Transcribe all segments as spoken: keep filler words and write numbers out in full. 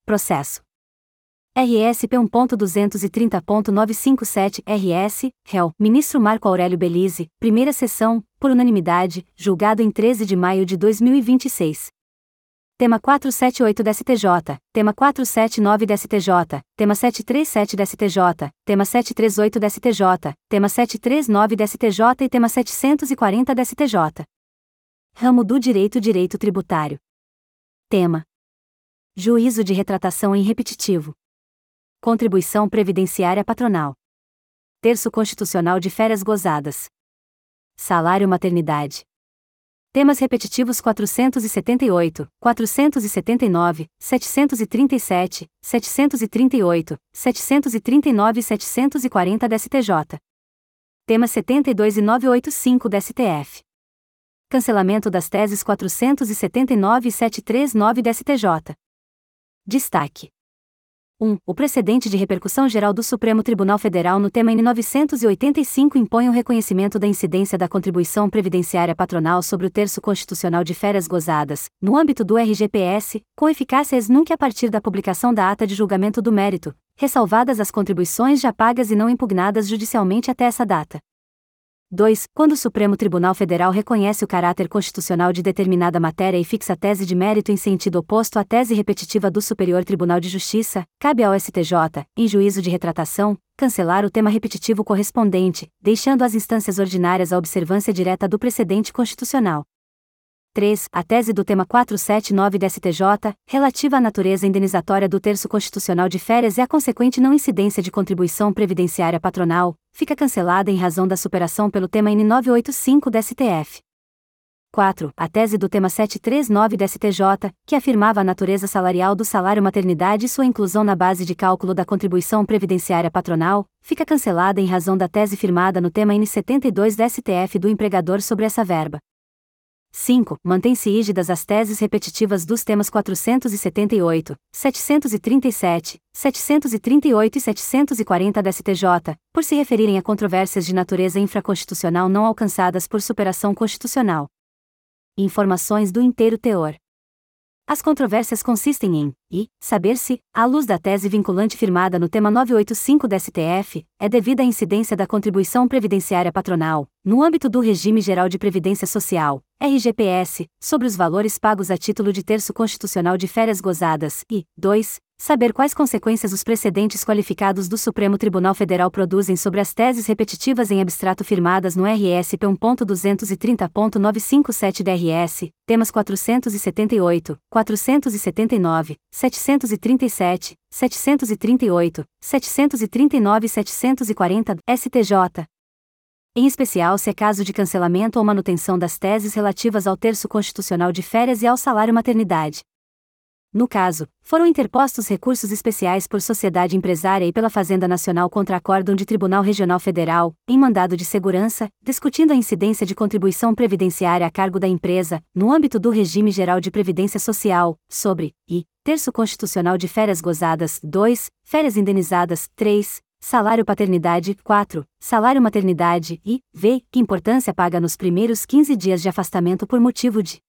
processo. R S P um ponto duzentos e trinta ponto novecentos e cinquenta e sete R S, réu, ministro Marco Aurélio Belize, primeira sessão, por unanimidade, julgado em treze de maio de dois mil e vinte e seis. Tema quatrocentos e setenta e oito da S T J, Tema quatrocentos e setenta e nove da S T J, Tema setecentos e trinta e sete da S T J, Tema setecentos e trinta e oito da S T J, Tema setecentos e trinta e nove da S T J e Tema setecentos e quarenta da S T J. Ramo do Direito Direito Tributário. Tema: Juízo de retratação em repetitivo. Contribuição previdenciária patronal. Terço constitucional de férias gozadas. Salário maternidade. Temas repetitivos quatrocentos e setenta e oito, quatrocentos e setenta e nove, setecentos e trinta e sete, setecentos e trinta e oito, setecentos e trinta e nove e setecentos e quarenta da S T J. Tema setenta e dois e novecentos e oitenta e cinco da S T F. Cancelamento das teses quatrocentos e setenta e nove e setecentos e trinta e nove da S T J. Destaque: um. O precedente de repercussão geral do Supremo Tribunal Federal no tema N novecentos e oitenta e cinco impõe o reconhecimento da incidência da contribuição previdenciária patronal sobre o terço constitucional de férias gozadas, no âmbito do R G P S, com eficácia ex nunc a partir da publicação da ata de julgamento do mérito, ressalvadas as contribuições já pagas e não impugnadas judicialmente até essa data. dois. Quando o Supremo Tribunal Federal reconhece o caráter constitucional de determinada matéria e fixa a tese de mérito em sentido oposto à tese repetitiva do Superior Tribunal de Justiça, cabe ao S T J, em juízo de retratação, cancelar o tema repetitivo correspondente, deixando às instâncias ordinárias a observância direta do precedente constitucional. três. A tese do tema quatrocentos e setenta e nove da S T J, relativa à natureza indenizatória do terço constitucional de férias e a consequente não incidência de contribuição previdenciária patronal, fica cancelada em razão da superação pelo tema N novecentos e oitenta e cinco da S T F. quatro. A tese do tema setecentos e trinta e nove da S T J, que afirmava a natureza salarial do salário maternidade e sua inclusão na base de cálculo da contribuição previdenciária patronal, fica cancelada em razão da tese firmada no tema N setenta e dois da S T F do empregador sobre essa verba. cinco. Mantém-se rígidas as teses repetitivas dos temas quatrocentos e setenta e oito, setecentos e trinta e sete, setecentos e trinta e oito e setecentos e quarenta da S T J, por se referirem a controvérsias de natureza infraconstitucional não alcançadas por superação constitucional. Informações do inteiro teor. As controvérsias consistem em, e, saber se, à luz da tese vinculante firmada no tema novecentos e oitenta e cinco da S T F, é devida a incidência da contribuição previdenciária patronal, no âmbito do Regime Geral de Previdência Social, R G P S, sobre os valores pagos a título de terço constitucional de férias gozadas, e, dois. Saber quais consequências os precedentes qualificados do Supremo Tribunal Federal produzem sobre as teses repetitivas em abstrato firmadas no R S P um ponto duzentos e trinta ponto novecentos e cinquenta e sete da R S, temas quatrocentos e setenta e oito, quatrocentos e setenta e nove, setecentos e trinta e sete, setecentos e trinta e oito, setecentos e trinta e nove e setecentos e quarenta, S T J. Em especial se é caso de cancelamento ou manutenção das teses relativas ao terço constitucional de férias e ao salário maternidade. No caso, foram interpostos recursos especiais por sociedade empresária e pela Fazenda Nacional contra acórdão de Tribunal Regional Federal, em mandado de segurança, discutindo a incidência de contribuição previdenciária a cargo da empresa, no âmbito do Regime Geral de Previdência Social, sobre, e, terço constitucional de férias gozadas, dois, férias indenizadas, três, salário paternidade, quatro, salário maternidade e, v, que importância paga nos primeiros quinze dias de afastamento por motivo de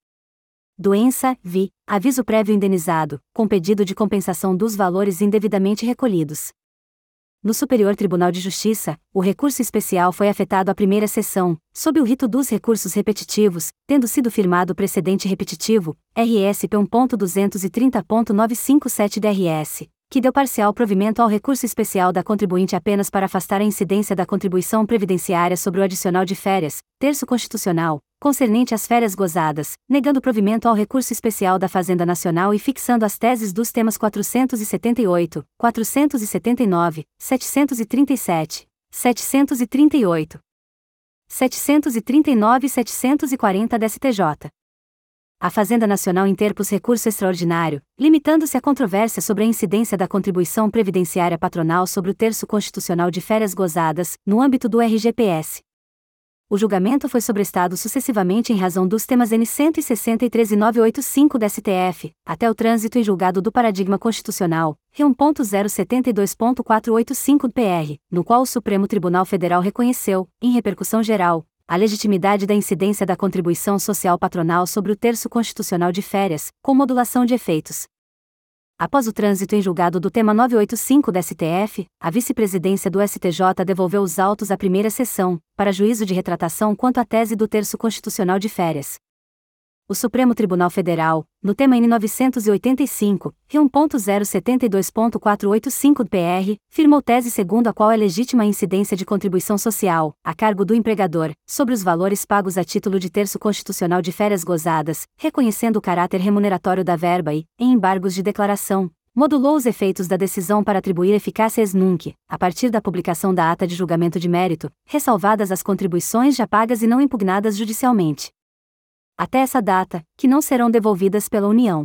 doença, vi, aviso prévio indenizado, com pedido de compensação dos valores indevidamente recolhidos. No Superior Tribunal de Justiça, o recurso especial foi afetado à primeira sessão, sob o rito dos recursos repetitivos, tendo sido firmado o precedente repetitivo, R S P um ponto duzentos e trinta ponto novecentos e cinquenta e sete da R S, que deu parcial provimento ao recurso especial da contribuinte apenas para afastar a incidência da contribuição previdenciária sobre o adicional de férias, terço constitucional, concernente às férias gozadas, negando provimento ao recurso especial da Fazenda Nacional e fixando as teses dos temas quatrocentos e setenta e oito, quatrocentos e setenta e nove, setecentos e trinta e sete, setecentos e trinta e oito, setecentos e trinta e nove e setecentos e quarenta da S T J. A Fazenda Nacional interpôs recurso extraordinário, limitando-se à controvérsia sobre a incidência da contribuição previdenciária patronal sobre o terço constitucional de férias gozadas, no âmbito do R G P S. O julgamento foi sobrestado sucessivamente em razão dos temas N cento e sessenta e três e novecentos e oitenta e cinco da S T F, até o trânsito em julgado do paradigma constitucional, R um ponto zero setenta e dois ponto quatrocentos e oitenta e cinco P R, no qual o Supremo Tribunal Federal reconheceu, em repercussão geral, a legitimidade da incidência da contribuição social patronal sobre o terço constitucional de férias, com modulação de efeitos. Após o trânsito em julgado do tema novecentos e oitenta e cinco da S T F, a vice-presidência do S T J devolveu os autos à primeira sessão, para juízo de retratação quanto à tese do terço constitucional de férias. O Supremo Tribunal Federal, no tema N novecentos e oitenta e cinco, R um ponto zero setenta e dois ponto quatrocentos e oitenta e cinco P R, firmou tese segundo a qual é legítima a incidência de contribuição social, a cargo do empregador, sobre os valores pagos a título de terço constitucional de férias gozadas, reconhecendo o caráter remuneratório da verba e, em embargos de declaração, modulou os efeitos da decisão para atribuir eficácia ex nunc, a partir da publicação da ata de julgamento de mérito, ressalvadas as contribuições já pagas e não impugnadas judicialmente. Até essa data, que não serão devolvidas pela União.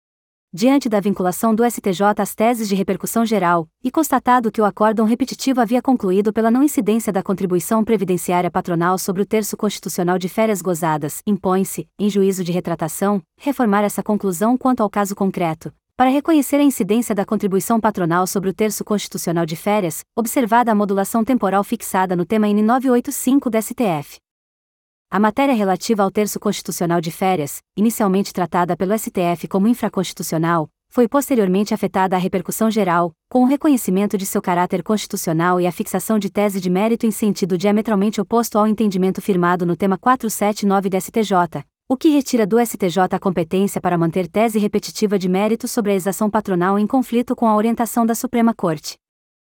Diante da vinculação do S T J às teses de repercussão geral, e constatado que o acórdão repetitivo havia concluído pela não incidência da contribuição previdenciária patronal sobre o terço constitucional de férias gozadas, impõe-se, em juízo de retratação, reformar essa conclusão quanto ao caso concreto, para reconhecer a incidência da contribuição patronal sobre o terço constitucional de férias, observada a modulação temporal fixada no tema N novecentos e oitenta e cinco da S T F. A matéria relativa ao terço constitucional de férias, inicialmente tratada pelo S T F como infraconstitucional, foi posteriormente afetada à repercussão geral, com o reconhecimento de seu caráter constitucional e a fixação de tese de mérito em sentido diametralmente oposto ao entendimento firmado no tema quatrocentos e setenta e nove da S T J, o que retira do S T J a competência para manter tese repetitiva de mérito sobre a exação patronal em conflito com a orientação da Suprema Corte.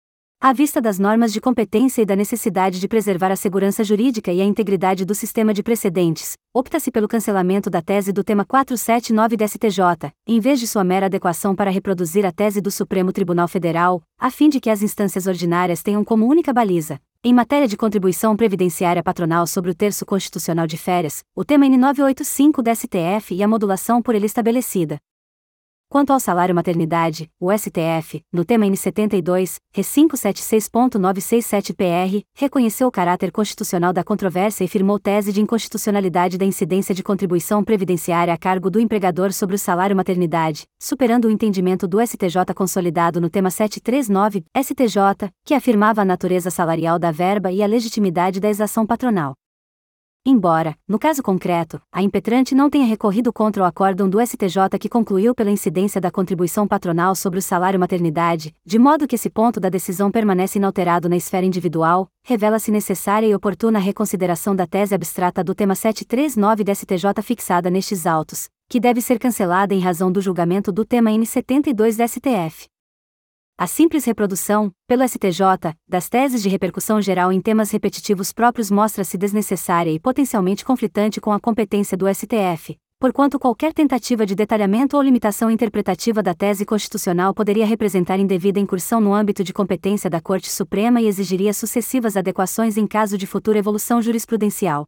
À vista das normas de competência e da necessidade de preservar a segurança jurídica e a integridade do sistema de precedentes, opta-se pelo cancelamento da tese do tema quatrocentos e setenta e nove da S T J, em vez de sua mera adequação para reproduzir a tese do Supremo Tribunal Federal, a fim de que as instâncias ordinárias tenham como única baliza, em matéria de contribuição previdenciária patronal sobre o terço constitucional de férias, o tema N novecentos e oitenta e cinco da S T F e a modulação por ele estabelecida. Quanto ao salário maternidade, o S T F, no tema N setenta e dois, R quinhentos e setenta e seis ponto novecentos e sessenta e sete P R, reconheceu o caráter constitucional da controvérsia e firmou tese de inconstitucionalidade da incidência de contribuição previdenciária a cargo do empregador sobre o salário maternidade, superando o entendimento do S T J consolidado no tema setecentos e trinta e nove, S T J, que afirmava a natureza salarial da verba e a legitimidade da exação patronal. Embora, no caso concreto, a impetrante não tenha recorrido contra o acórdão do S T J que concluiu pela incidência da contribuição patronal sobre o salário maternidade, de modo que esse ponto da decisão permanece inalterado na esfera individual, revela-se necessária e oportuna a reconsideração da tese abstrata do tema setecentos e trinta e nove da S T J fixada nestes autos, que deve ser cancelada em razão do julgamento do tema N setenta e dois da S T F. A simples reprodução, pelo S T J, das teses de repercussão geral em temas repetitivos próprios mostra-se desnecessária e potencialmente conflitante com a competência do S T F, porquanto qualquer tentativa de detalhamento ou limitação interpretativa da tese constitucional poderia representar indevida incursão no âmbito de competência da Corte Suprema e exigiria sucessivas adequações em caso de futura evolução jurisprudencial.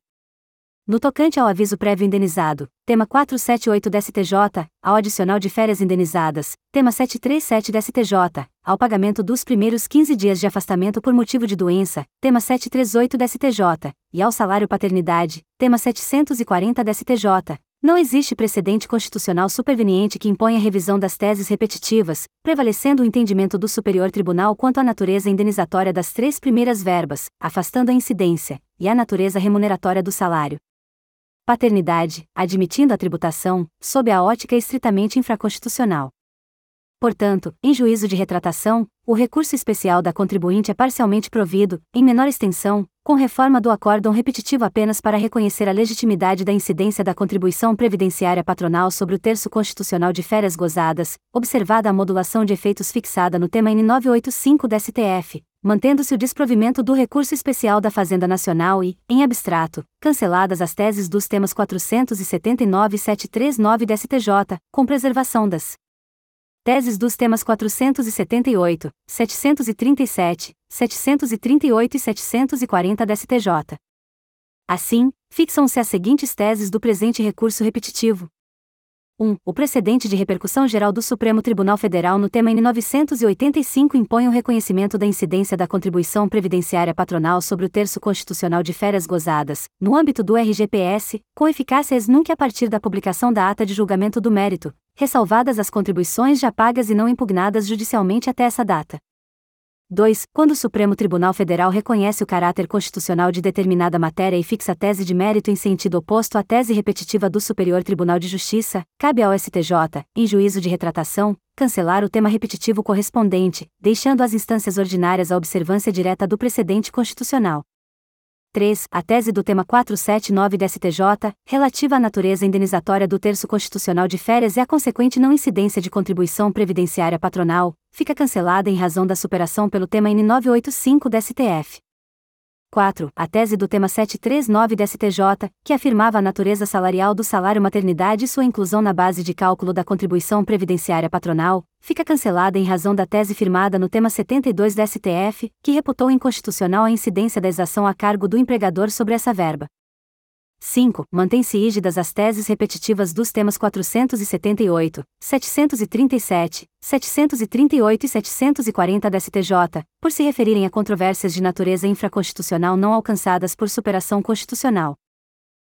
No tocante ao aviso prévio indenizado, tema quatrocentos e setenta e oito da S T J, ao adicional de férias indenizadas, tema setecentos e trinta e sete da S T J, ao pagamento dos primeiros quinze dias de afastamento por motivo de doença, tema setecentos e trinta e oito da S T J, e ao salário paternidade, tema setecentos e quarenta da S T J, não existe precedente constitucional superveniente que imponha a revisão das teses repetitivas, prevalecendo o entendimento do Superior Tribunal quanto à natureza indenizatória das três primeiras verbas, afastando a incidência, e a natureza remuneratória do salário. Paternidade, admitindo a tributação, sob a ótica estritamente infraconstitucional. Portanto, em juízo de retratação, o recurso especial da contribuinte é parcialmente provido, em menor extensão, com reforma do acórdão repetitivo apenas para reconhecer a legitimidade da incidência da contribuição previdenciária patronal sobre o terço constitucional de férias gozadas, observada a modulação de efeitos fixada no tema N novecentos e oitenta e cinco da S T F, mantendo-se o desprovimento do recurso especial da Fazenda Nacional e, em abstrato, canceladas as teses dos temas quatrocentos e setenta e nove e setecentos e trinta e nove da S T J, com preservação das teses dos temas quatrocentos e setenta e oito, setecentos e trinta e sete, setecentos e trinta e oito e setecentos e quarenta da S T J. Assim, fixam-se as seguintes teses do presente recurso repetitivo. um. O precedente de repercussão geral do Supremo Tribunal Federal no tema N novecentos e oitenta e cinco impõe o reconhecimento da incidência da contribuição previdenciária patronal sobre o terço constitucional de férias gozadas, no âmbito do R G P S, com eficácia ex nunc a partir da publicação da ata de julgamento do mérito, ressalvadas as contribuições já pagas e não impugnadas judicialmente até essa data. dois. Quando o Supremo Tribunal Federal reconhece o caráter constitucional de determinada matéria e fixa tese de mérito em sentido oposto à tese repetitiva do Superior Tribunal de Justiça, cabe ao S T J, em juízo de retratação, cancelar o tema repetitivo correspondente, deixando às instâncias ordinárias a observância direta do precedente constitucional. três. A tese do tema quatrocentos e setenta e nove da S T J, relativa à natureza indenizatória do terço constitucional de férias e a consequente não incidência de contribuição previdenciária patronal, fica cancelada em razão da superação pelo tema N novecentos e oitenta e cinco da S T F. quatro. A tese do tema setecentos e trinta e nove da S T J, que afirmava a natureza salarial do salário maternidade e sua inclusão na base de cálculo da contribuição previdenciária patronal, fica cancelada em razão da tese firmada no tema setenta e dois da S T F, que reputou inconstitucional a incidência da exação a cargo do empregador sobre essa verba. cinco. Mantém-se rígidas as teses repetitivas dos temas quatrocentos e setenta e oito, setecentos e trinta e sete, setecentos e trinta e oito e setecentos e quarenta da S T J, por se referirem a controvérsias de natureza infraconstitucional não alcançadas por superação constitucional.